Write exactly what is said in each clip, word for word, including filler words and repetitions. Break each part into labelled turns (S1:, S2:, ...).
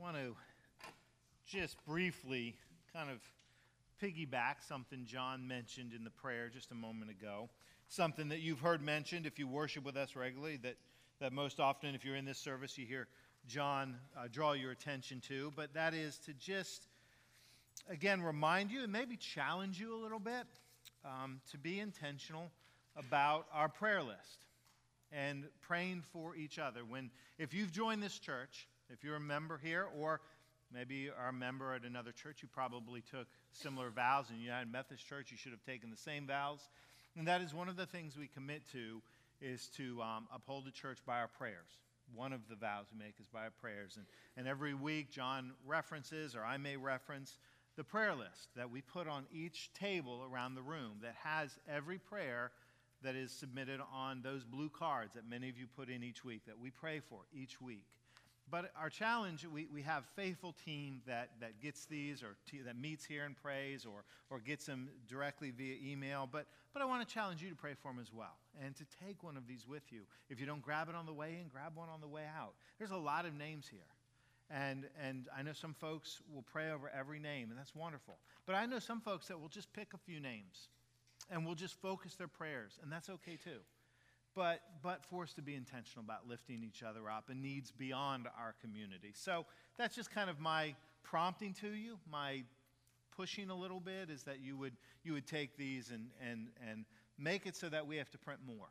S1: want to just briefly kind of piggyback something John mentioned in the prayer just a moment ago. Something that you've heard mentioned if you worship with us regularly, that, that most often if you're in this service you hear John uh, draw your attention to. But that is to just, again, remind you and maybe challenge you a little bit um, to be intentional about our prayer list and praying for each other. When, if you've joined this church, if you're a member here, or maybe are a member at another church, you probably took similar vows. In United Methodist Church, you should have taken the same vows. And that is one of the things we commit to, is to um, uphold the church by our prayers. One of the vows we make is by our prayers. And, and every week, John references, or I may reference, the prayer list that we put on each table around the room that has every prayer that is submitted on those blue cards that many of you put in each week, that we pray for each week. But our challenge, we, we have a faithful team that, that gets these, or t- that meets here and prays, or or gets them directly via email. But but I want to challenge you to pray for them as well, and to take one of these with you. If you don't grab it on the way in, grab one on the way out. There's a lot of names here. And and I know some folks will pray over every name, and that's wonderful. But I know some folks that will just pick a few names and will just focus their prayers, and that's okay too. But but for us to be intentional about lifting each other up and needs beyond our community. So that's just kind of my prompting to you, my pushing a little bit, is that you would you would take these and and and make it so that we have to print more,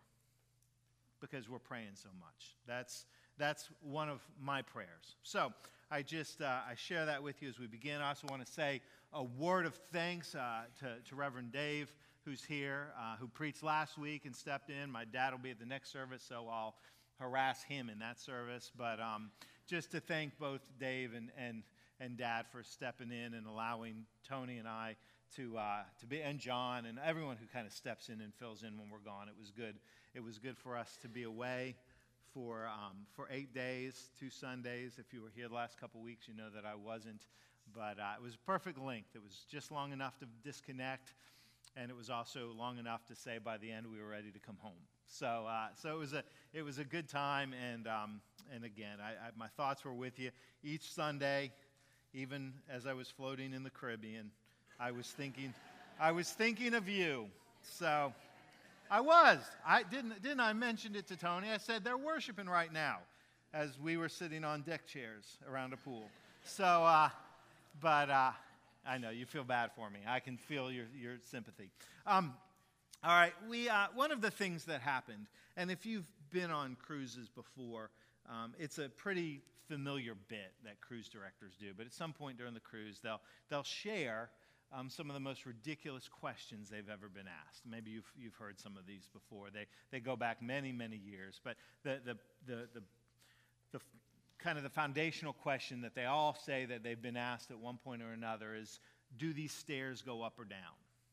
S1: because we're praying so much. That's that's one of my prayers. So I just uh, I share that with you as we begin. I also want to say a word of thanks uh, to, to Reverend Dave, who's here, uh, who preached last week and stepped in. My dad will be at the next service, so I'll harass him in that service. But um, just to thank both Dave and, and and Dad for stepping in and allowing Tony and I to uh, to be, and John and everyone who kind of steps in and fills in when we're gone. It was good. It was good for us to be away for um, for eight days, two Sundays. If you were here the last couple weeks, you know that I wasn't. But uh, it was perfect length. It was just long enough to disconnect, and it was also long enough to say by the end we were ready to come home. So, uh, so it was a it was a good time. And um, and again, I, I, my thoughts were with you each Sunday, even as I was floating in the Caribbean. I was thinking, I was thinking of you. So, I was. I didn't didn't I mentioned it to Tony. I said they're worshiping right now, as we were sitting on deck chairs around a pool. So. Uh, But uh, I know you feel bad for me. I can feel your, your sympathy. Um, all right, we uh, one of the things that happened, and if you've been on cruises before, um, it's a pretty familiar bit that cruise directors do. But at some point during the cruise, they'll they'll share um, some of the most ridiculous questions they've ever been asked. Maybe you've you've heard some of these before. They they go back many many years. But the the the the, the kind of the foundational question that they all say that they've been asked at one point or another is, do these stairs go up or down?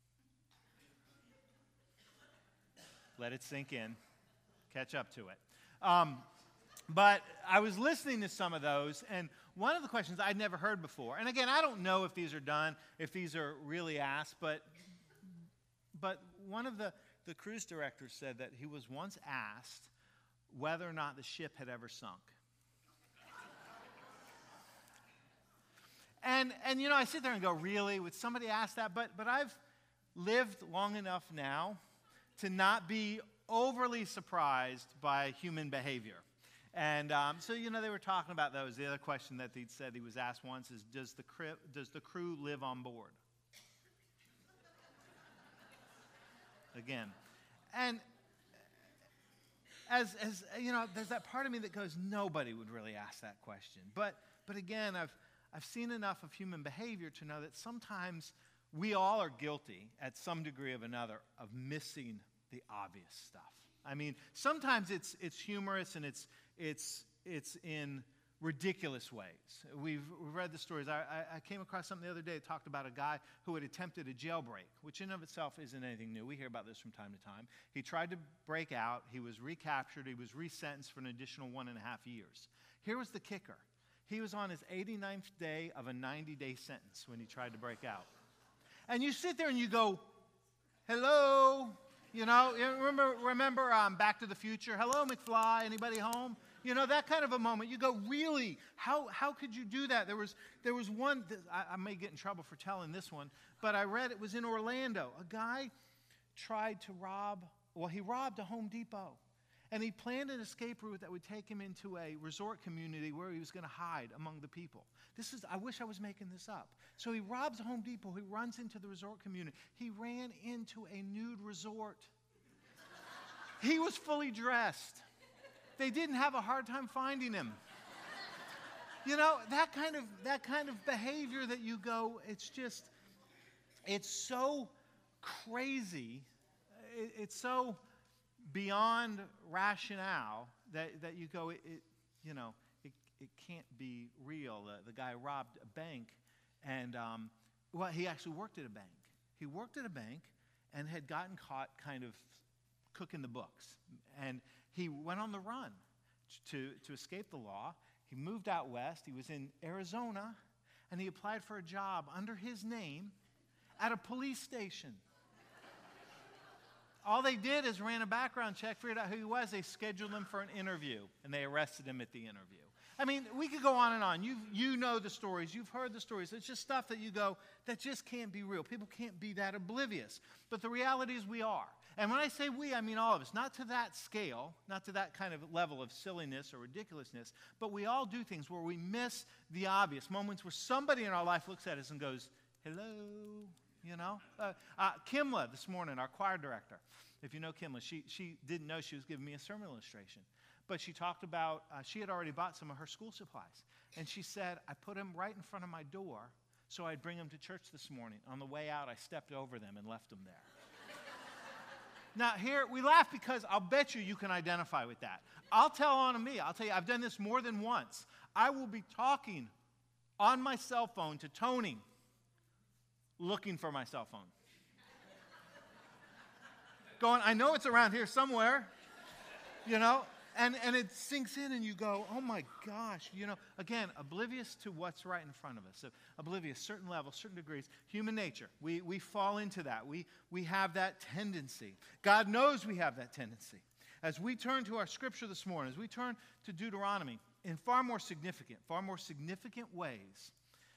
S1: Let it sink in. Catch up to it. Um, but I was listening to some of those, and one of the questions I'd never heard before, and again, I don't know if these are done, if these are really asked, but but one of the, the cruise directors said that he was once asked whether or not the ship had ever sunk. And, and you know, I sit there and go, really? Would somebody ask that? But, but I've lived long enough now to not be overly surprised by human behavior. And um, so, you know, they were talking about those. The other question that he'd said he was asked once is, does the, cri- does the crew live on board? Again. And as, as, you know, there's that part of me that goes, nobody would really ask that question. But, but again, I've... I've seen enough of human behavior to know that sometimes we all are guilty at some degree of another of missing the obvious stuff. I mean, sometimes it's it's humorous and it's it's it's in ridiculous ways. We've, we've read the stories. I, I, I came across something the other day that talked about a guy who had attempted a jailbreak, which in of itself isn't anything new. We hear about this from time to time. He tried to break out. He was recaptured. He was resentenced for an additional one and a half years. Here was the kicker. He was on his eighty-ninth day of a ninety-day sentence when he tried to break out. And you sit there and you go, hello, you know, remember remember um, Back to the Future? Hello, McFly, anybody home? You know, that kind of a moment. You go, really? How how could you do that? There was there was one, that I, I may get in trouble for telling this one, but I read it was in Orlando. A guy tried to rob, well, he robbed a Home Depot. And he planned an escape route that would take him into a resort community where he was going to hide among the people. This is, I wish I was making this up. So he robs a Home Depot. He runs into the resort community. He ran into a nude resort. He was fully dressed. They didn't have a hard time finding him. You know, that kind of, that kind of behavior that you go, it's just, it's so crazy. It, it's so beyond rationale that, that you go, it, it you know, it, it can't be real. Uh, the guy robbed a bank, and, um, well, he actually worked at a bank. He worked at a bank and had gotten caught kind of cooking the books. And he went on the run to, to escape the law. He moved out west. He was in Arizona, and he applied for a job under his name at a police station. All they did is ran a background check, figured out who he was. They scheduled him for an interview, and they arrested him at the interview. I mean, we could go on and on. You you know the stories. You've heard the stories. It's just stuff that you go, that just can't be real. People can't be that oblivious. But the reality is we are. And when I say we, I mean all of us. Not to that scale, not to that kind of level of silliness or ridiculousness, but we all do things where we miss the obvious, moments where somebody in our life looks at us and goes, hello. You know, uh, uh, Kimla this morning, our choir director. If you know Kimla, she she didn't know she was giving me a sermon illustration, but she talked about uh, she had already bought some of her school supplies, and she said, "I put them right in front of my door, so I'd bring them to church this morning. On the way out, I stepped over them and left them there." Now here we laugh because I'll bet you you can identify with that. I'll tell on me. I'll tell you, I've done this more than once. I will be talking on my cell phone to Tony, looking for my cell phone. Going, I know it's around here somewhere, you know, and, and it sinks in and you go, oh my gosh, you know, again, oblivious to what's right in front of us. So oblivious, certain levels, certain degrees, human nature. We, we fall into that. We, we have that tendency. God knows we have that tendency. As we turn to our scripture this morning, as we turn to Deuteronomy, in far more significant, far more significant ways,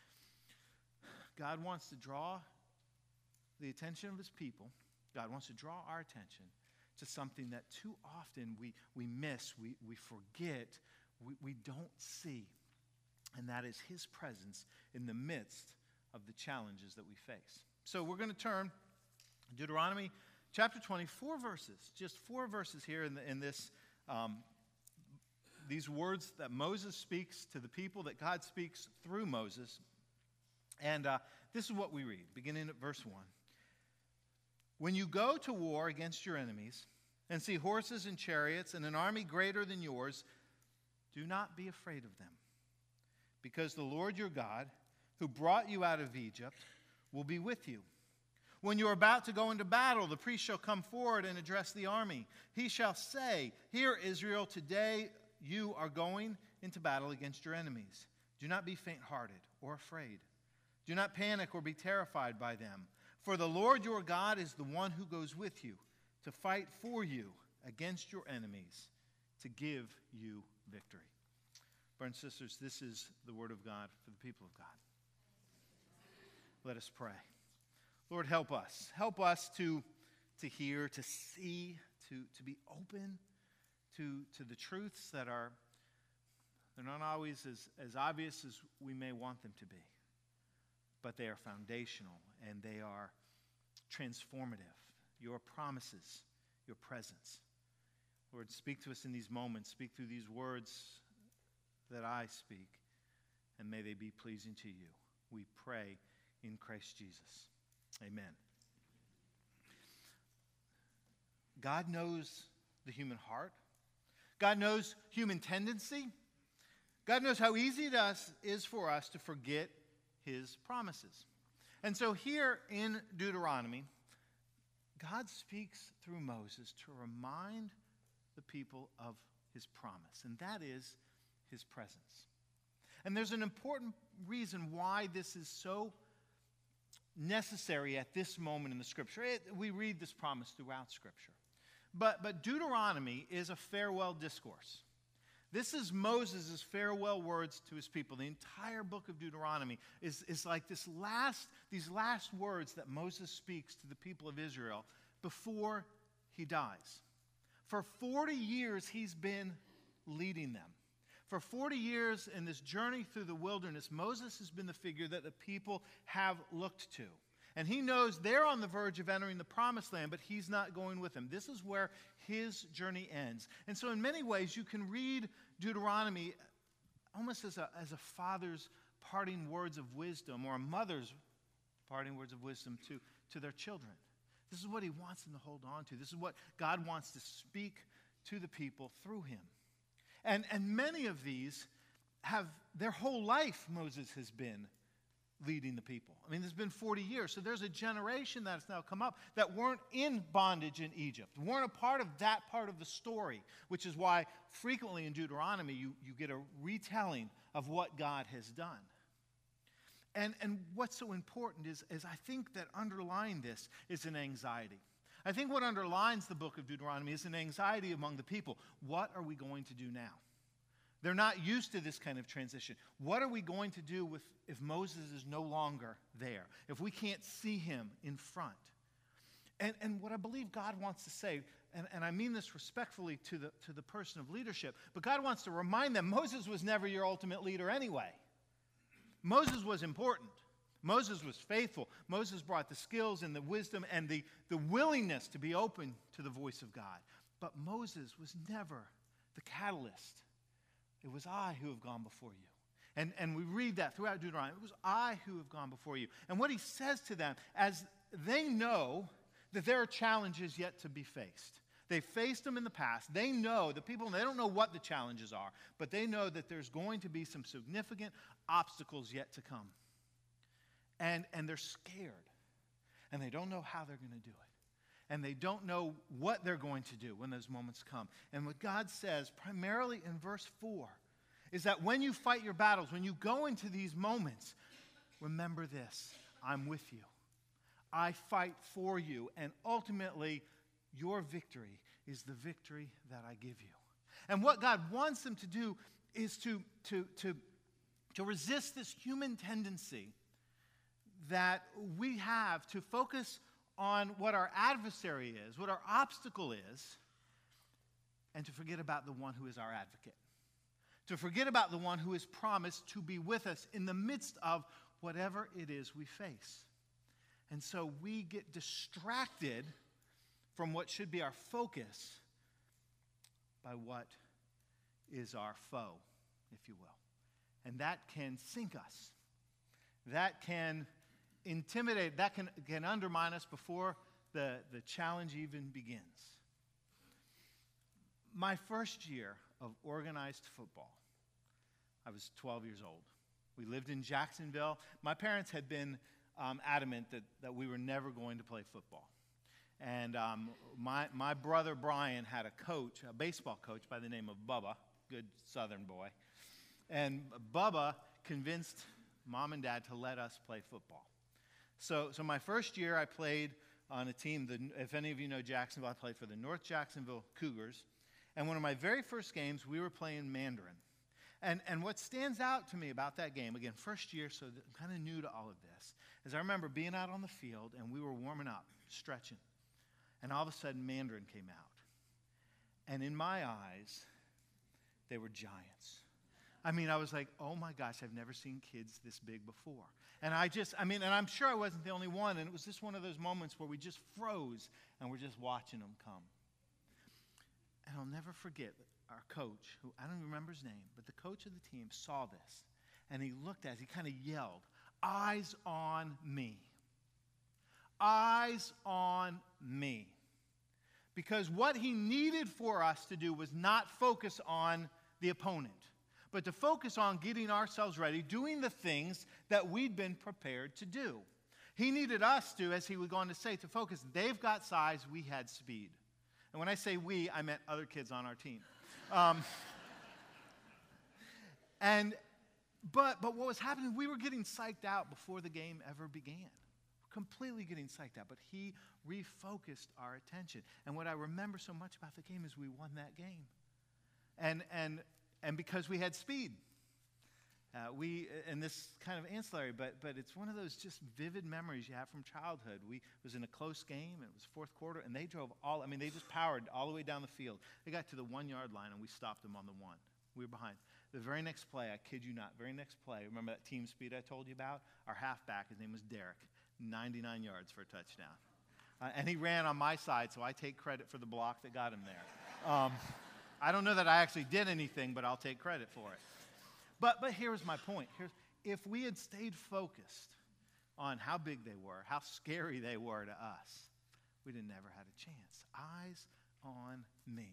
S1: God wants to draw the attention of his people. God wants to draw our attention to something that too often we, we miss, we, we forget, we, we don't see. And that is his presence in the midst of the challenges that we face. So we're going to turn Deuteronomy chapter twenty, four verses, just four verses here in, the, in this, um, these words that Moses speaks to the people, that God speaks through Moses. And uh, this is what we read, beginning at verse one. When you go to war against your enemies and see horses and chariots and an army greater than yours, do not be afraid of them, because the Lord your God, who brought you out of Egypt, will be with you. When you are about to go into battle, the priest shall come forward and address the army. He shall say, "Hear, Israel, today you are going into battle against your enemies. Do not be faint-hearted or afraid. Do not panic or be terrified by them. For the Lord your God is the one who goes with you to fight for you against your enemies, to give you victory." Brothers and sisters, this is the word of God for the people of God. Let us pray. Lord, help us. Help us to, to hear, to see, to, to be open to, to the truths that are they're not always as, as obvious as we may want them to be. But they are foundational and they are transformative. Your promises, your presence. Lord, speak to us in these moments. Speak through these words that I speak, and may they be pleasing to you. We pray in Christ Jesus. Amen. God knows the human heart. God knows human tendency. God knows how easy it is for us to forget his promises. And so here in Deuteronomy, God speaks through Moses to remind the people of his promise, and that is his presence. And there's an important reason why this is so necessary at this moment in the Scripture. It, we read this promise throughout Scripture. But, but Deuteronomy is a farewell discourse. This is Moses' farewell words to his people. The entire book of Deuteronomy is, is like this last, these last words that Moses speaks to the people of Israel before he dies. For forty years, he's been leading them. For forty years in this journey through the wilderness, Moses has been the figure that the people have looked to. And he knows they're on the verge of entering the promised land, but he's not going with them. This is where his journey ends. And so in many ways, you can read Deuteronomy almost as a, as a father's parting words of wisdom, or a mother's parting words of wisdom to, to their children. This is what he wants them to hold on to. This is what God wants to speak to the people through him. And, and many of these have, their whole life, Moses has been leading the people. I mean, there's been forty years. So there's a generation that's now come up that weren't in bondage in Egypt, weren't a part of that part of the story, which is why frequently in Deuteronomy you, you get a retelling of what God has done. And, and what's so important is, is I think that underlying this is an anxiety. I think what underlines the book of Deuteronomy is an anxiety among the people. What are we going to do now? They're not used to this kind of transition. What are we going to do with if Moses is no longer there? If we can't see him in front? And, and what I believe God wants to say, and, and I mean this respectfully to the, to the person of leadership, but God wants to remind them Moses was never your ultimate leader anyway. Moses was important. Moses was faithful. Moses brought the skills and the wisdom and the, the willingness to be open to the voice of God. But Moses was never the catalyst. It was I who have gone before you. And, and we read that throughout Deuteronomy. It was I who have gone before you. And what he says to them, as they know that there are challenges yet to be faced. They faced them in the past. They know, the people, they don't know what the challenges are, but they know that there's going to be some significant obstacles yet to come. And, and they're scared. And they don't know how they're going to do it. And they don't know what they're going to do when those moments come. And what God says, primarily in verse four, is that when you fight your battles, when you go into these moments, remember this: I'm with you. I fight for you. And ultimately, your victory is the victory that I give you. And what God wants them to do is to, to, to, to resist this human tendency that we have to focus on what our adversary is, what our obstacle is, and to forget about the one who is our advocate. To forget about the one who has promised to be with us in the midst of whatever it is we face. And so we get distracted from what should be our focus by what is our foe, if you will. And that can sink us. That can intimidate, that can, can undermine us before the, the challenge even begins. My first year of organized football, I was twelve years old. We lived in Jacksonville. My parents had been um, adamant that, that we were never going to play football. And um, my, my brother Brian had a coach, a baseball coach by the name of Bubba, good Southern boy. And Bubba convinced Mom and Dad to let us play football. So, so my first year, I played on a team, that, if any of you know Jacksonville, I played for the North Jacksonville Cougars. And one of my very first games, we were playing Mandarin. And, and what stands out to me about that game, again, first year, so I'm kind of new to all of this, is I remember being out on the field, and we were warming up, stretching. And all of a sudden, Mandarin came out. And in my eyes, they were giants. I mean, I was like, oh my gosh, I've never seen kids this big before. And I just, I mean, and I'm sure I wasn't the only one, and it was just one of those moments where we just froze, and we're just watching them come. And I'll never forget our coach, who I don't even remember his name, but the coach of the team saw this, and he looked at us, he kind of yelled, "Eyes on me. Eyes on me." Because what he needed for us to do was not focus on the opponent, but to focus on getting ourselves ready, doing the things that we'd been prepared to do. He needed us to, as he would go on to say, to focus. They've got size, we had speed. And when I say we, I meant other kids on our team. Um, and but but what was happening, we were getting psyched out before the game ever began. Completely getting psyched out. But he refocused our attention. And what I remember so much about the game is we won that game. And and and because we had speed. Uh, we, and this kind of ancillary, but but it's one of those just vivid memories you have from childhood. We it was in a close game, it was fourth quarter, and they drove all, I mean, they just powered all the way down the field. They got to the one-yard line, and we stopped them on the one. We were behind. The very next play, I kid you not, very next play, remember that team speed I told you about? Our halfback, his name was Derek, ninety-nine yards for a touchdown. Uh, and he ran on my side, so I take credit for the block that got him there. Um, I don't know that I actually did anything, but I'll take credit for it. But but here's my point. Here's, if we had stayed focused on how big they were, how scary they were to us, we'd have never had a chance. Eyes on me.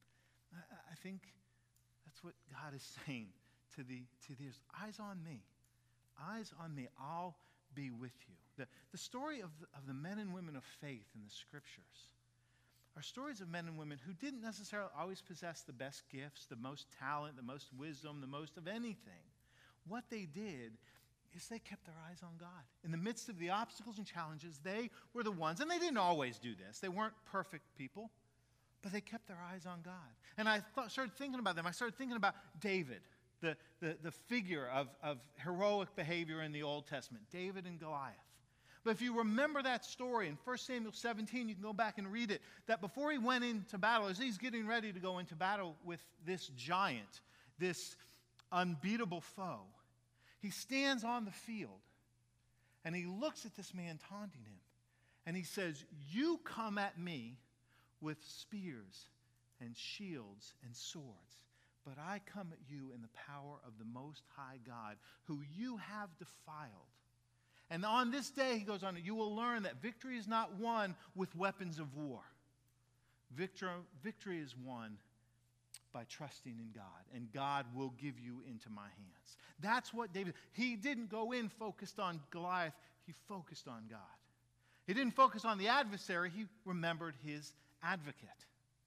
S1: I, I think that's what God is saying to the to these. Eyes on me. Eyes on me. I'll be with you. The, the story of the, of the men and women of faith in the Scriptures are stories of men and women who didn't necessarily always possess the best gifts, the most talent, the most wisdom, the most of anything. What they did is they kept their eyes on God. In the midst of the obstacles and challenges, they were the ones, and they didn't always do this. They weren't perfect people, but they kept their eyes on God. And I thought, started thinking about them. I started thinking about David, the, the, the figure of, of heroic behavior in the Old Testament, David and Goliath. But if you remember that story in First Samuel seventeen, you can go back and read it, that before he went into battle, as he's getting ready to go into battle with this giant, this unbeatable foe, he stands on the field and he looks at this man taunting him. And he says, "You come at me with spears and shields and swords, but I come at you in the power of the Most High God, who you have defiled. And on this day," he goes on, "you will learn that victory is not won with weapons of war. Victor, victory is won by trusting in God, and God will give you into my hands." That's what David, he didn't go in focused on Goliath, he focused on God. He didn't focus on the adversary, he remembered his advocate.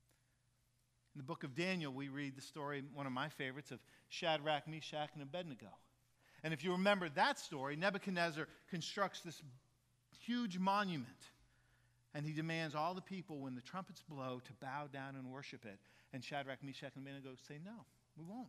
S1: In the book of Daniel, we read the story, one of my favorites, of Shadrach, Meshach, and Abednego. And if you remember that story, Nebuchadnezzar constructs this huge monument, and he demands all the people, when the trumpets blow, to bow down and worship it. And Shadrach, Meshach, and Abednego say, "No, we won't."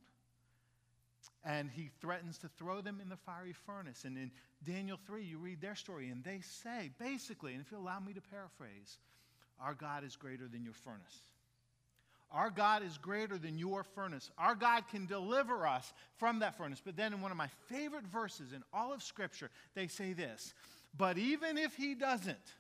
S1: And he threatens to throw them in the fiery furnace. And in Daniel three, you read their story, and they say, basically, and if you allow me to paraphrase, "Our God is greater than your furnace. Our God is greater than your furnace. Our God can deliver us from that furnace." But then in one of my favorite verses in all of Scripture, they say this, "But even if he doesn't,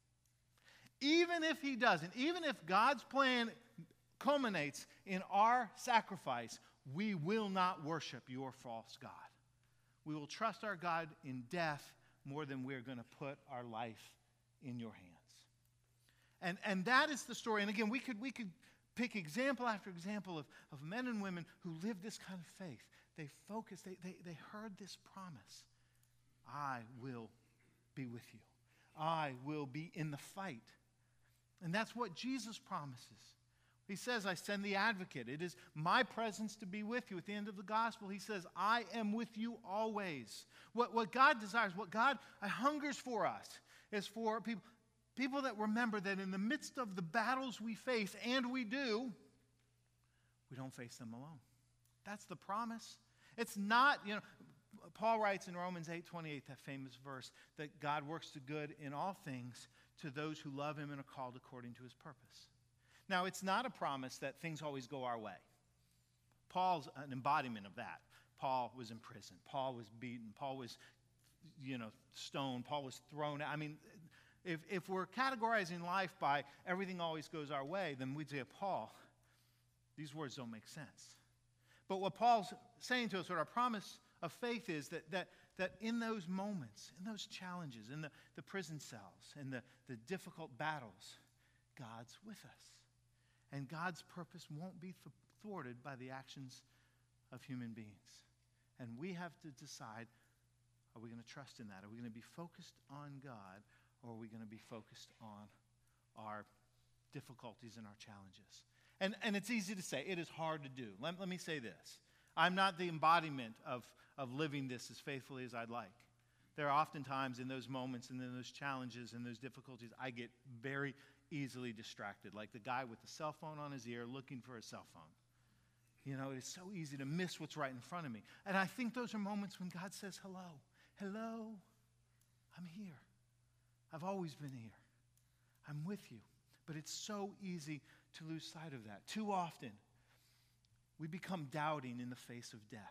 S1: even if he doesn't, even if God's plan culminates in our sacrifice, we will not worship your false God. We will trust our God in death more than we're going to put our life in your hands." And, and that is the story. And again, we could, we could pick example after example of, of men and women who lived this kind of faith. They focused, they, they, they heard this promise. "I will be with you. I will be in the fight." And that's what Jesus promises. He says, "I send the advocate." It is my presence to be with you. At the end of the gospel, he says, "I am with you always." What, what God desires, what God hungers for us, is for people, people that remember that in the midst of the battles we face, and we do, we don't face them alone. That's the promise. It's not, you know, Paul writes in Romans eight twenty-eight, that famous verse, that God works the good in all things to those who love him and are called according to his purpose. Now, it's not a promise that things always go our way. Paul's an embodiment of that. Paul was in prison. Paul was beaten. Paul was, you know, stoned. Paul was thrown out. I mean, if, if we're categorizing life by everything always goes our way, then we'd say, Paul, these words don't make sense. But what Paul's saying to us, what our promise of faith is, that that that in those moments, in those challenges, in the, the prison cells, in the, the difficult battles, God's with us. And God's purpose won't be thwarted by the actions of human beings. And we have to decide, are we going to trust in that? Are we going to be focused on God, or are we going to be focused on our difficulties and our challenges? And, and it's easy to say. It is hard to do. Let, let me say this. I'm not the embodiment of, of living this as faithfully as I'd like. There are often times in those moments and in those challenges and those difficulties, I get very easily distracted, like the guy with the cell phone on his ear looking for a cell phone. You know, it is so easy to miss what's right in front of me. And I think those are moments when God says, hello, hello, I'm here. I've always been here. I'm with you. But it's so easy to lose sight of that. Too often, we become doubting in the face of death.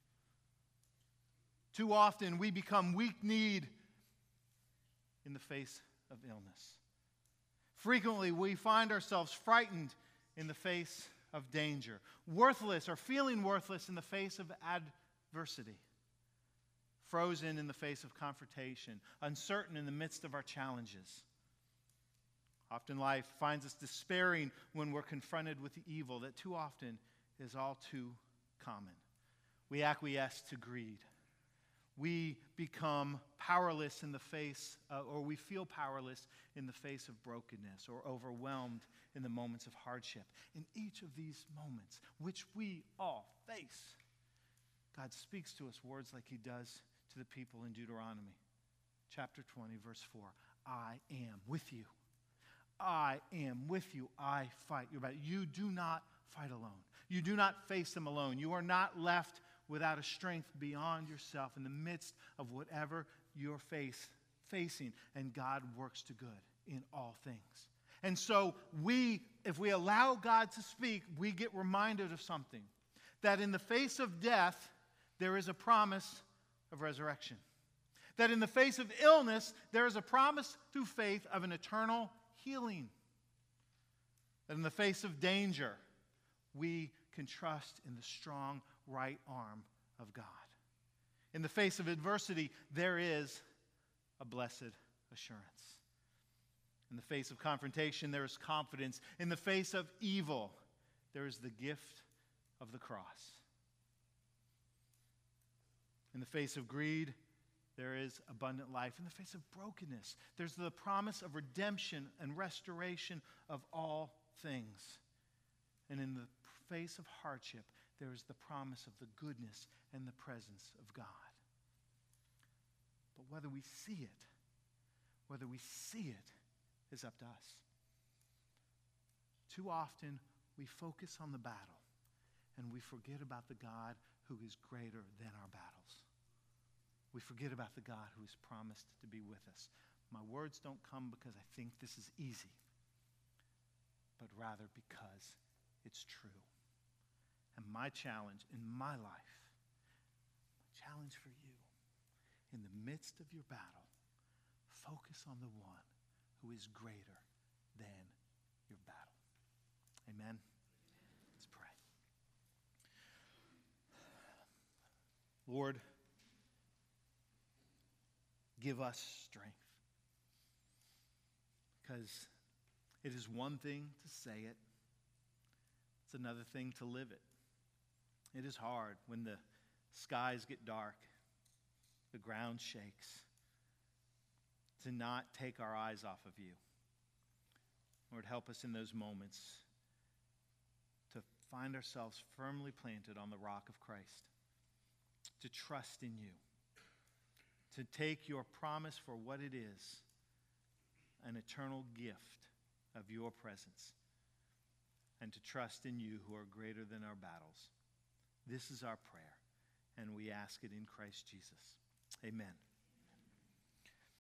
S1: Too often, we become weak-kneed in the face of illness. Frequently, we find ourselves frightened in the face of danger, worthless or feeling worthless in the face of adversity, frozen in the face of confrontation, uncertain in the midst of our challenges. Often life finds us despairing when we're confronted with the evil that too often is all too common. We acquiesce to greed. We become powerless in the face, uh, or we feel powerless in the face of brokenness, or overwhelmed in the moments of hardship. In each of these moments, which we all face, God speaks to us words like he does to the people in Deuteronomy chapter twenty, verse four. I am with you. I am with you. I fight your battle. You do not fight alone. You do not face them alone. You are not left without a strength beyond yourself in the midst of whatever you're face, facing. And God works to good in all things. And so we, if we allow God to speak, we get reminded of something. That in the face of death, there is a promise of resurrection. That in the face of illness, there is a promise through faith of an eternal healing. That in the face of danger, we can trust in the strong right arm of God. In the face of adversity, there is a blessed assurance. In the face of confrontation, there is confidence. In the face of evil, there is the gift of the cross. In the face of greed, there is abundant life. In the face of brokenness, there's the promise of redemption and restoration of all things. And in the face of hardship, there is the promise of the goodness and the presence of God. But whether we see it, whether we see it, is up to us. Too often, we focus on the battle, and we forget about the God who is greater than our battles. We forget about the God who has promised to be with us. My words don't come because I think this is easy, but rather because it's true. And my challenge in my life, my challenge for you, in the midst of your battle, focus on the one who is greater than your battle. Amen? Let's pray. Lord, give us strength. Because it is one thing to say it. It's another thing to live it. It is hard when the skies get dark, the ground shakes, to not take our eyes off of you. Lord, help us in those moments to find ourselves firmly planted on the rock of Christ, to trust in you, to take your promise for what it is, an eternal gift of your presence, and to trust in you who are greater than our battles. This is our prayer, and we ask it in Christ Jesus. Amen.